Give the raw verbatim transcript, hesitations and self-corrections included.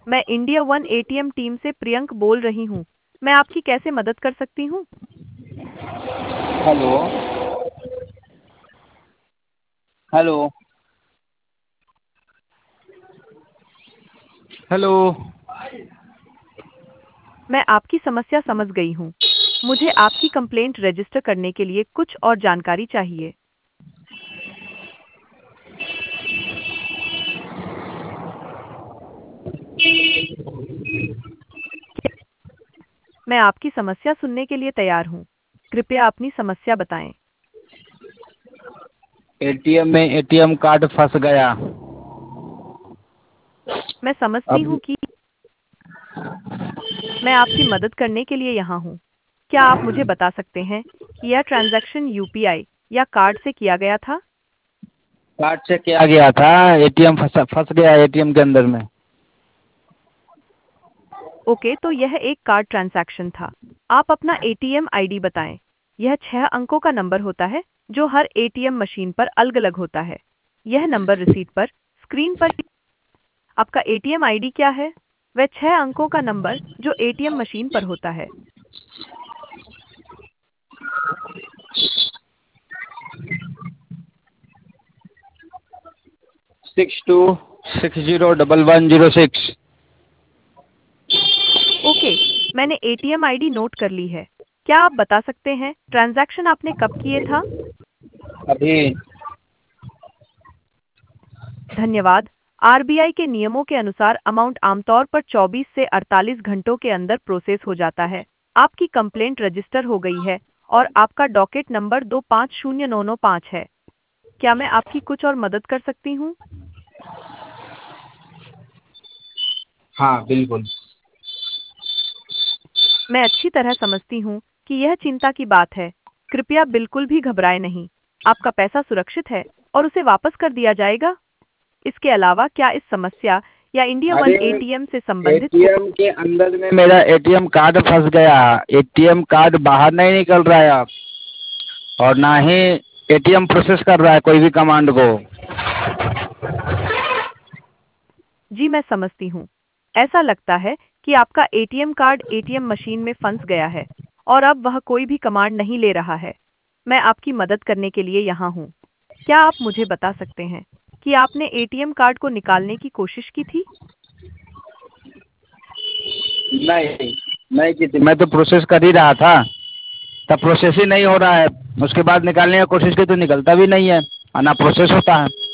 मैं India one ATM team से प्रियंक बोल रही हूँ। मैं आपकी कैसे मदद कर सकती हूँ? हेलो। हेलो। हेलो। मैं आपकी समस्या समझ गई हूँ। मुझे आपकी कंप्लेंट रजिस्टर करने के लिए कुछ और जानकारी चाहिए। मैं आपकी समस्या सुनने के लिए तैयार हूँ। कृपया अपनी समस्या बताएं। एटीएम में एटीएम कार्ड फंस गया। मैं समझती अब हूँ कि मैं आपकी मदद करने के लिए यहाँ हूँ। क्या आप मुझे बता सकते हैं कि यह ट्रांजैक्शन यूपीआई या कार्ड से किया गया था? कार्ड से किया गया था। एटीएम फंस फंस गया एटीएम के अंदर में। ओके, तो यह एक कार्ड ट्रांजैक्शन था। आप अपना एटीएम आईडी बताएं। यह छह अंकों का नंबर होता है जो हर एटीएम मशीन पर अलग-अलग होता है। यह नंबर रिसीट पर स्क्रीन पर आपका एटीएम आईडी क्या है? वह छह अंकों का नंबर जो एटीएम मशीन पर होता है। Six two six zero double one zero six. Okay, मैंने एटीएम आईडी नोट कर ली है। क्या आप बता सकते हैं ट्रांजैक्शन आपने कब किए था? अभी। धन्यवाद। आरबीआई के नियमों के अनुसार अमाउंट आमतौर पर चौबीस से अड़तालीस घंटों के अंदर प्रोसेस हो जाता है। आपकी कंप्लेंट रजिस्टर हो गई है और आपका डॉकेट नंबर दो पाँच शून्य नौ नौ पाँच है। क्या मैं आपकी कुछ और मदद कर सकती हूँ? हाँ बिल्कुल। मैं अच्छी तरह समझती हूँ कि यह चिंता की बात है। कृपया बिल्कुल भी घबराएं नहीं। आपका पैसा सुरक्षित है और उसे वापस कर दिया जाएगा। इसके अलावा क्या इस समस्या या इंडिया वन अरे, एटीएम से संबंधित को एटीएम के अंदर में मेरा एटीएम कार्ड फंस गया। एटीएम कार्ड बाहर नहीं निकल रहा है अब, और ना ही एटीएम प्रोसेस कर रहा है कोई भी कमांड को। जी मैं समझती हूँ। ऐसा लगता है कि आपका एटीएम कार्ड एटीएम मशीन में फंस गया है और अब वह कोई भी कमांड नहीं ले रहा है। मैं आपकी मदद करने के लिए यहाँ हूँ। क्या आप मुझे बता सकते हैं कि आपने एटीएम कार्ड को निकालने की कोशिश की थी? नहीं, नहीं की थी। मैं तो प्रोसेस कर ही रहा था, तब प्रोसेस ही नहीं हो रहा है। उसके बाद निकालने की कोशिश की तो निकलता भी नहीं है और ना प्रोसेस होता है।